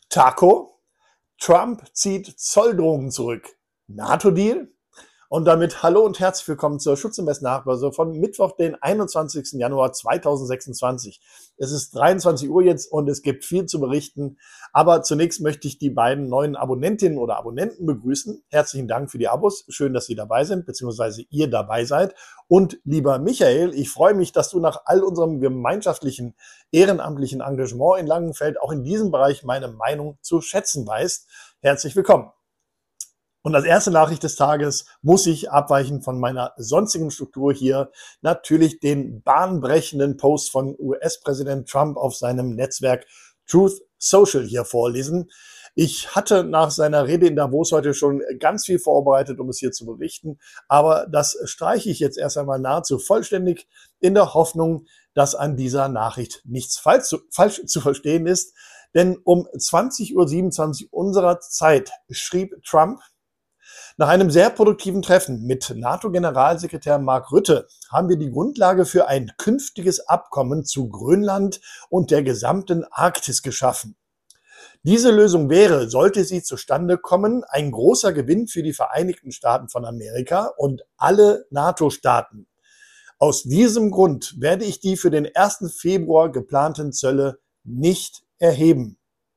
Taco, Trump zieht Zolldrohungen zurück, NATO-Deal und damit hallo und herzlich willkommen zur Schutzinvest-Nachbörse von Mittwoch, den 21. Januar 2026. Es ist 23 Uhr jetzt und es gibt viel zu berichten, aber zunächst möchte ich die beiden neuen Abonnentinnen oder Abonnenten begrüßen. Herzlichen Dank für die Abos, schön, dass Sie dabei sind, beziehungsweise ihr dabei seid. Und lieber Michael, ich freue mich, dass du nach all unserem gemeinschaftlichen, ehrenamtlichen Engagement in Langenfeld auch in diesem Bereich meine Meinung zu schätzen weißt. Herzlich willkommen. Und als erste Nachricht des Tages muss ich abweichen von meiner sonstigen Struktur hier natürlich den bahnbrechenden Post von US-Präsident Trump auf seinem Netzwerk Truth Social hier vorlesen. Ich hatte nach seiner Rede in Davos heute schon ganz viel vorbereitet, um es hier zu berichten, aber das streiche ich jetzt erst einmal nahezu vollständig in der Hoffnung, dass an dieser Nachricht nichts falsch zu verstehen ist. Denn um 20:27 Uhr unserer Zeit schrieb Trump: Nach einem sehr produktiven Treffen mit NATO-Generalsekretär Mark Rutte haben wir die Grundlage für ein künftiges Abkommen zu Grönland und der gesamten Arktis geschaffen. Diese Lösung wäre, sollte sie zustande kommen, ein großer Gewinn für die Vereinigten Staaten von Amerika und alle NATO-Staaten. Aus diesem Grund werde ich die für den 1. Februar geplanten Zölle nicht erheben.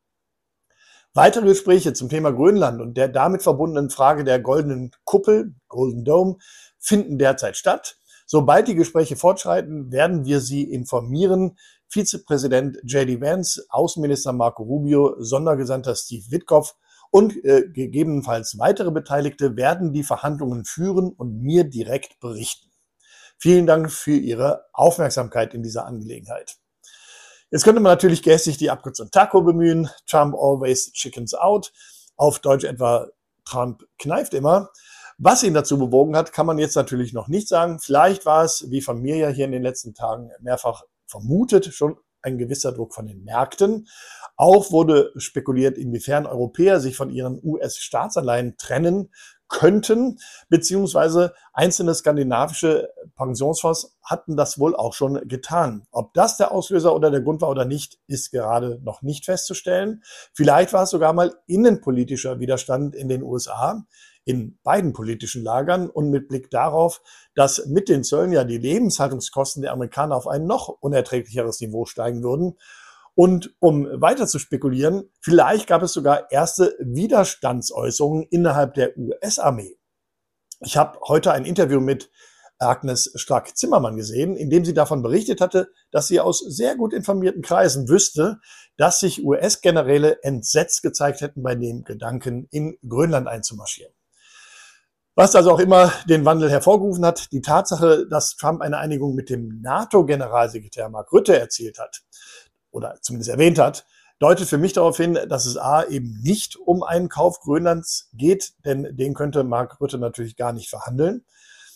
Weitere Gespräche zum Thema Grönland und der damit verbundenen Frage der goldenen Kuppel, Golden Dome, finden derzeit statt. Sobald die Gespräche fortschreiten, werden wir Sie informieren. Vizepräsident J.D. Vance, Außenminister Marco Rubio, Sondergesandter Steve Witkoff und gegebenenfalls weitere Beteiligte werden die Verhandlungen führen und mir direkt berichten. Vielen Dank für Ihre Aufmerksamkeit in dieser Angelegenheit. Jetzt könnte man natürlich gästig die Abkürzung Taco bemühen. Trump always chickens out. Auf Deutsch etwa Trump kneift immer. Was ihn dazu bewogen hat, kann man jetzt natürlich noch nicht sagen. Vielleicht war es, wie von mir ja hier in den letzten Tagen mehrfach vermutet, schon ein gewisser Druck von den Märkten. Auch wurde spekuliert, inwiefern Europäer sich von ihren US-Staatsanleihen trennen könnten, beziehungsweise einzelne skandinavische Pensionsfonds hatten das wohl auch schon getan. Ob das der Auslöser oder der Grund war oder nicht, ist gerade noch nicht festzustellen. Vielleicht war es sogar mal innenpolitischer Widerstand in den USA, in beiden politischen Lagern, und mit Blick darauf, dass mit den Zöllen ja die Lebenshaltungskosten der Amerikaner auf ein noch unerträglicheres Niveau steigen würden. Und um weiter zu spekulieren, vielleicht gab es sogar erste Widerstandsäußerungen innerhalb der US-Armee. Ich habe heute ein Interview mit Agnes Strack-Zimmermann gesehen, in dem sie davon berichtet hatte, dass sie aus sehr gut informierten Kreisen wüsste, dass sich US-Generäle entsetzt gezeigt hätten bei dem Gedanken, in Grönland einzumarschieren. Was also auch immer den Wandel hervorgerufen hat, die Tatsache, dass Trump eine Einigung mit dem NATO-Generalsekretär Mark Rutte erzielt hat, oder zumindest erwähnt hat, deutet für mich darauf hin, dass es A, eben nicht um einen Kauf Grönlands geht, denn den könnte Mark Rutte natürlich gar nicht verhandeln,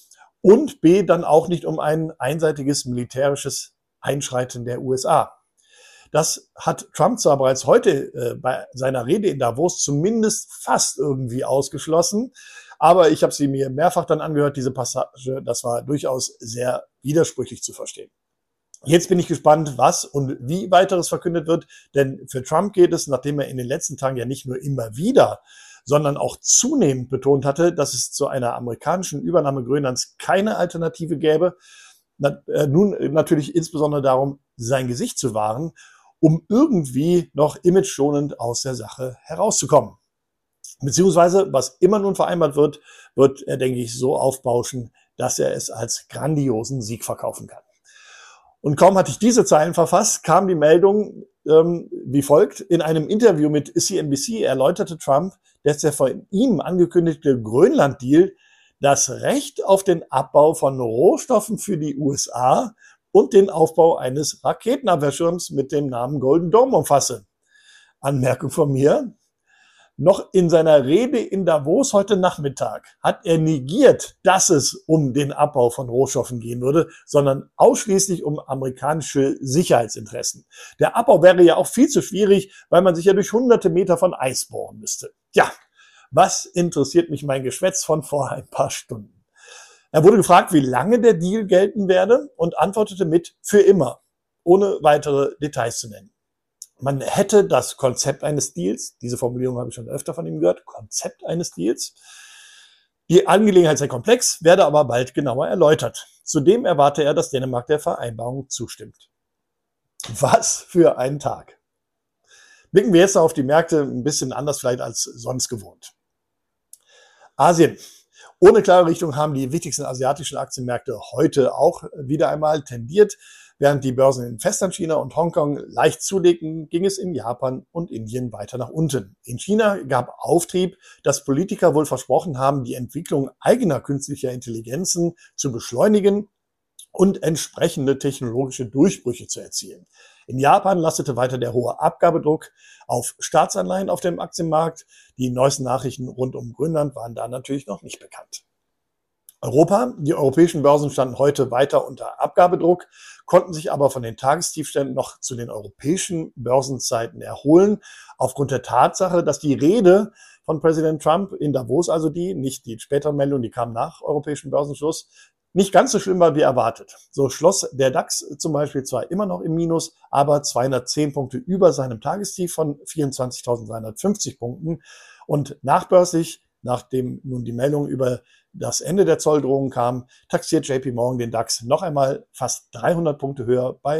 und B, dann auch nicht um ein einseitiges militärisches Einschreiten der USA. Das hat Trump zwar bereits heute bei seiner Rede in Davos zumindest fast irgendwie ausgeschlossen, aber ich habe sie mir mehrfach dann angehört, diese Passage, das war durchaus sehr widersprüchlich zu verstehen. Jetzt bin ich gespannt, was und wie weiteres verkündet wird, denn für Trump geht es, nachdem er in den letzten Tagen ja nicht nur immer wieder, sondern auch zunehmend betont hatte, dass es zu einer amerikanischen Übernahme Grönlands keine Alternative gäbe, nun natürlich insbesondere darum, sein Gesicht zu wahren, um irgendwie noch imageschonend aus der Sache herauszukommen. Beziehungsweise, was immer nun vereinbart wird, wird er, denke ich, so aufbauschen, dass er es als grandiosen Sieg verkaufen kann. Und kaum hatte ich diese Zeilen verfasst, kam die Meldung wie folgt. In einem Interview mit CNBC erläuterte Trump, dass der von ihm angekündigte Grönland-Deal das Recht auf den Abbau von Rohstoffen für die USA und den Aufbau eines Raketenabwehrschirms mit dem Namen Golden Dome umfasse. Anmerkung von mir: Noch in seiner Rede in Davos heute Nachmittag hat er negiert, dass es um den Abbau von Rohstoffen gehen würde, sondern ausschließlich um amerikanische Sicherheitsinteressen. Der Abbau wäre ja auch viel zu schwierig, weil man sich ja durch hunderte Meter von Eis bohren müsste. Ja, was interessiert mich mein Geschwätz von vor ein paar Stunden? Er wurde gefragt, wie lange der Deal gelten werde, und antwortete mit: für immer, ohne weitere Details zu nennen. Man hätte das Konzept eines Deals, diese Formulierung habe ich schon öfter von ihm gehört, Konzept eines Deals. Die Angelegenheit sei komplex, werde aber bald genauer erläutert. Zudem erwarte er, dass Dänemark der Vereinbarung zustimmt. Was für ein Tag. Blicken wir jetzt auf die Märkte ein bisschen anders vielleicht als sonst gewohnt. Asien. Ohne klare Richtung haben die wichtigsten asiatischen Aktienmärkte heute auch wieder einmal tendiert. Während die Börsen in Festlandchina und Hongkong leicht zulegten, ging es in Japan und Indien weiter nach unten. In China gab Auftrieb, dass Politiker wohl versprochen haben, die Entwicklung eigener künstlicher Intelligenzen zu beschleunigen und entsprechende technologische Durchbrüche zu erzielen. In Japan lastete weiter der hohe Abgabedruck auf Staatsanleihen auf dem Aktienmarkt. Die neuesten Nachrichten rund um Grönland waren da natürlich noch nicht bekannt. Europa. Die europäischen Börsen standen heute weiter unter Abgabedruck, konnten sich aber von den Tagestiefständen noch zu den europäischen Börsenzeiten erholen, aufgrund der Tatsache, dass die Rede von Präsident Trump in Davos, also nicht die späteren Meldungen, die kamen nach europäischen Börsenschluss, nicht ganz so schlimm war wie erwartet. So schloss der DAX zum Beispiel zwar immer noch im Minus, aber 210 Punkte über seinem Tagestief von 24.350 Punkten. Und nachbörslich, nachdem nun die Meldung über das Ende der Zolldrohungen kam, taxiert JP Morgan den DAX noch einmal fast 300 Punkte höher bei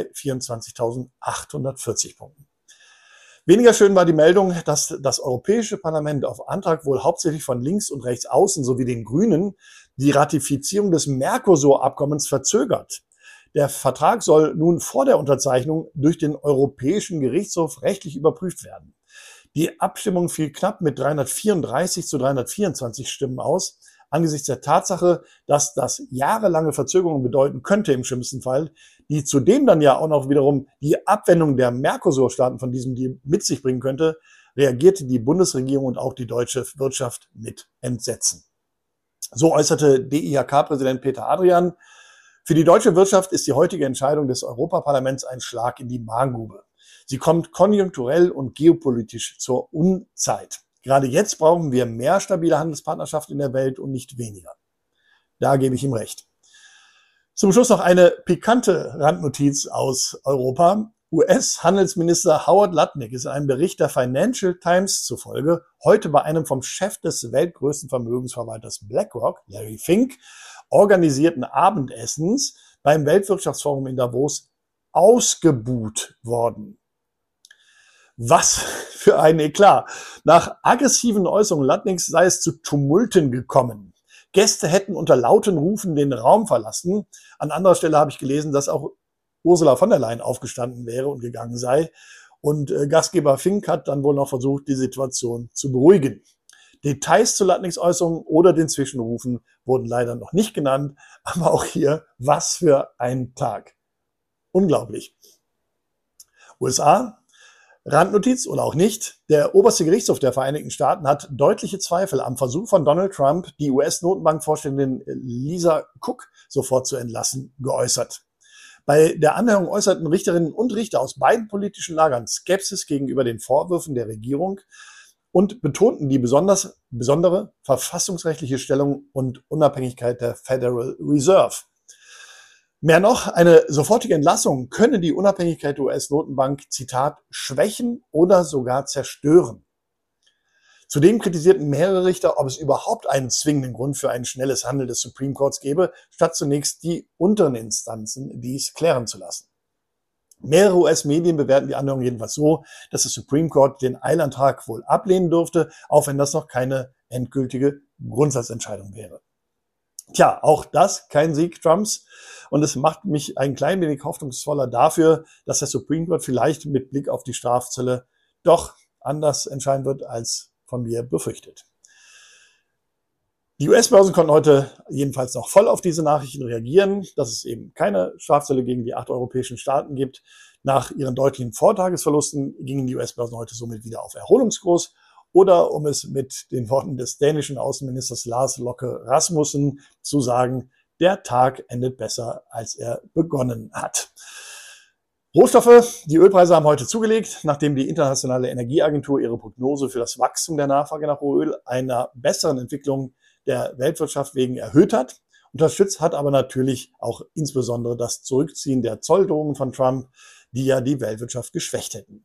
24.840 Punkten. Weniger schön war die Meldung, dass das Europäische Parlament auf Antrag wohl hauptsächlich von links und rechts außen sowie den Grünen die Ratifizierung des Mercosur-Abkommens verzögert. Der Vertrag soll nun vor der Unterzeichnung durch den Europäischen Gerichtshof rechtlich überprüft werden. Die Abstimmung fiel knapp mit 334 zu 324 Stimmen aus. Angesichts der Tatsache, dass das jahrelange Verzögerungen bedeuten könnte im schlimmsten Fall, die zudem dann ja auch noch wiederum die Abwendung der Mercosur-Staaten von diesem Deal mit sich bringen könnte, reagierte die Bundesregierung und auch die deutsche Wirtschaft mit Entsetzen. So äußerte DIHK-Präsident Peter Adrian: Für die deutsche Wirtschaft ist die heutige Entscheidung des Europaparlaments ein Schlag in die Magengrube. Sie kommt konjunkturell und geopolitisch zur Unzeit. Gerade jetzt brauchen wir mehr stabile Handelspartnerschaft in der Welt und nicht weniger. Da gebe ich ihm recht. Zum Schluss noch eine pikante Randnotiz aus Europa. US-Handelsminister Howard Lutnick ist einem Bericht der Financial Times zufolge heute bei einem vom Chef des weltgrößten Vermögensverwalters BlackRock, Larry Fink, organisierten Abendessens beim Weltwirtschaftsforum in Davos ausgebuht worden. Was für ein Eklat. Nach aggressiven Äußerungen Lutnicks sei es zu Tumulten gekommen. Gäste hätten unter lauten Rufen den Raum verlassen. An anderer Stelle habe ich gelesen, dass auch Ursula von der Leyen aufgestanden wäre und gegangen sei. Und Gastgeber Fink hat dann wohl noch versucht, die Situation zu beruhigen. Details zu Lutnicks Äußerungen oder den Zwischenrufen wurden leider noch nicht genannt. Aber auch hier, was für ein Tag. Unglaublich. USA. Randnotiz oder auch nicht. Der oberste Gerichtshof der Vereinigten Staaten hat deutliche Zweifel am Versuch von Donald Trump, die US-Notenbankvorständin Lisa Cook sofort zu entlassen, geäußert. Bei der Anhörung äußerten Richterinnen und Richter aus beiden politischen Lagern Skepsis gegenüber den Vorwürfen der Regierung und betonten die besondere verfassungsrechtliche Stellung und Unabhängigkeit der Federal Reserve. Mehr noch, eine sofortige Entlassung könne die Unabhängigkeit der US-Notenbank, Zitat, schwächen oder sogar zerstören. Zudem kritisierten mehrere Richter, ob es überhaupt einen zwingenden Grund für ein schnelles Handeln des Supreme Courts gäbe, statt zunächst die unteren Instanzen dies klären zu lassen. Mehrere US-Medien bewerten die Anhörung jedenfalls so, dass der Supreme Court den Eilantrag wohl ablehnen dürfte, auch wenn das noch keine endgültige Grundsatzentscheidung wäre. Tja, auch das kein Sieg Trumps. Und es macht mich ein klein wenig hoffnungsvoller dafür, dass der Supreme Court vielleicht mit Blick auf die Strafzölle doch anders entscheiden wird, als von mir befürchtet. Die US-Börsen konnten heute jedenfalls noch voll auf diese Nachrichten reagieren, dass es eben keine Strafzölle gegen die 8 europäischen Staaten gibt. Nach ihren deutlichen Vortagesverlusten gingen die US-Börsen heute somit wieder auf Erholungskurs. Oder um es mit den Worten des dänischen Außenministers Lars Løkke Rasmussen zu sagen, der Tag endet besser, als er begonnen hat. Rohstoffe, die Ölpreise haben heute zugelegt, nachdem die Internationale Energieagentur ihre Prognose für das Wachstum der Nachfrage nach Rohöl einer besseren Entwicklung der Weltwirtschaft wegen erhöht hat. Unterstützt hat aber natürlich auch insbesondere das Zurückziehen der Zolldrohungen von Trump, die ja die Weltwirtschaft geschwächt hätten.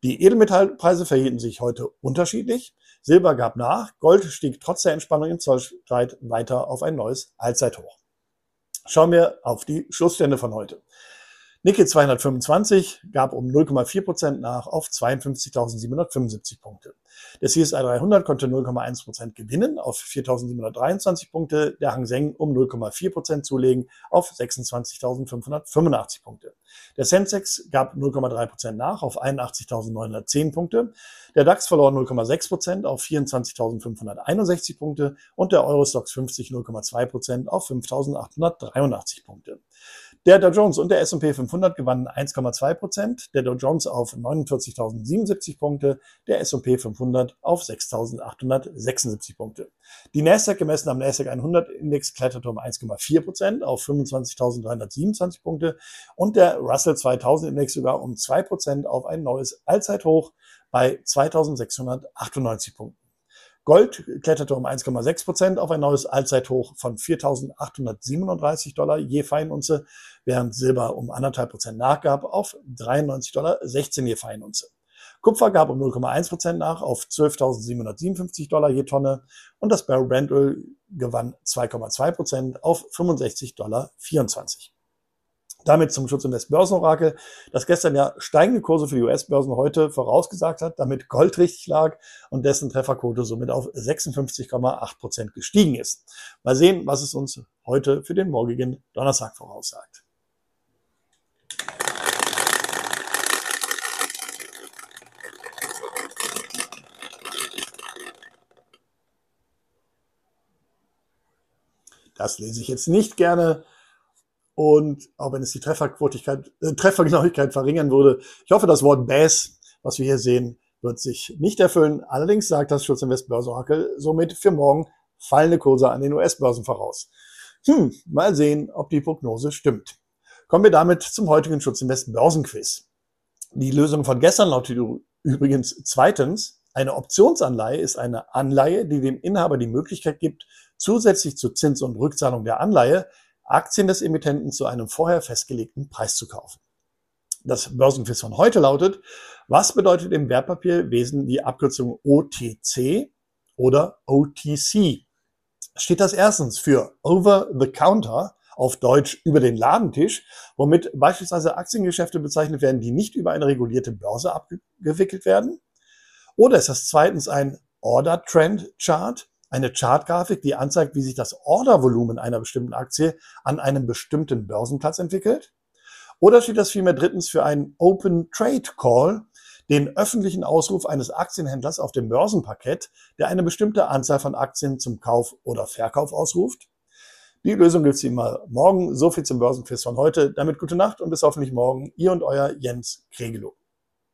Die Edelmetallpreise verhielten sich heute unterschiedlich. Silber gab nach, Gold stieg trotz der Entspannung im Zollstreit weiter auf ein neues Allzeithoch. Schauen wir auf die Schlussstände von heute. Nikkei 225 gab um 0,4% nach auf 52.775 Punkte. Der CSI 300 konnte 0,1% gewinnen auf 4.723 Punkte. Der Hang Seng um 0,4% zulegen auf 26.585 Punkte. Der Sensex gab 0,3% nach auf 81.910 Punkte. Der DAX verlor 0,6% auf 24.561 Punkte und der Eurostoxx 50 0,2% auf 5.883 Punkte. Der Dow Jones und der S&P 500 gewannen 1,2%, der Dow Jones auf 49.077 Punkte, der S&P 500 auf 6.876 Punkte. Die Nasdaq gemessen am Nasdaq 100 Index kletterte um 1,4% auf 25.327 Punkte und der Russell 2000 Index sogar um 2% auf ein neues Allzeithoch bei 2.698 Punkten. Gold kletterte um 1,6% auf ein neues Allzeithoch von $4.837 je Feinunze, während Silber um 1,5% nachgab auf $93,16 je Feinunze. Kupfer gab um 0,1% nach auf $12.757 je Tonne und das Barrel Brent-Öl gewann 2,2% auf $65,24. Damit zum Schutzinvest Börsenorakel, das gestern ja steigende Kurse für die US-Börsen heute vorausgesagt hat, damit Gold richtig lag und dessen Trefferquote somit auf 56,8% gestiegen ist. Mal sehen, was es uns heute für den morgigen Donnerstag voraussagt. Das lese ich jetzt nicht gerne. Und auch wenn es die Treffergenauigkeit verringern würde, ich hoffe, das Wort Bass, was wir hier sehen, wird sich nicht erfüllen. Allerdings sagt das Schutzinvest Börsenorakel somit für morgen fallende Kurse an den US-Börsen voraus. Mal sehen, ob die Prognose stimmt. Kommen wir damit zum heutigen Schutzinvest Börsenquiz. Die Lösung von gestern lautet übrigens zweitens: Eine Optionsanleihe ist eine Anleihe, die dem Inhaber die Möglichkeit gibt, zusätzlich zur Zins- und Rückzahlung der Anleihe Aktien des Emittenten zu einem vorher festgelegten Preis zu kaufen. Das Börsenquiz von heute lautet: Was bedeutet im Wertpapierwesen die Abkürzung OTC oder OTC? Steht das erstens für Over the Counter, auf Deutsch über den Ladentisch, womit beispielsweise Aktiengeschäfte bezeichnet werden, die nicht über eine regulierte Börse abgewickelt werden? Oder ist das zweitens ein Order Trend Chart, eine Chartgrafik, die anzeigt, wie sich das Ordervolumen einer bestimmten Aktie an einem bestimmten Börsenplatz entwickelt? Oder steht das vielmehr drittens für einen Open Trade Call, den öffentlichen Ausruf eines Aktienhändlers auf dem Börsenparkett, der eine bestimmte Anzahl von Aktien zum Kauf oder Verkauf ausruft? Die Lösung gibt es wie immer morgen. So viel zum Börsenquiz von heute. Damit gute Nacht und bis hoffentlich morgen. Ihr und euer Jens Kregelow.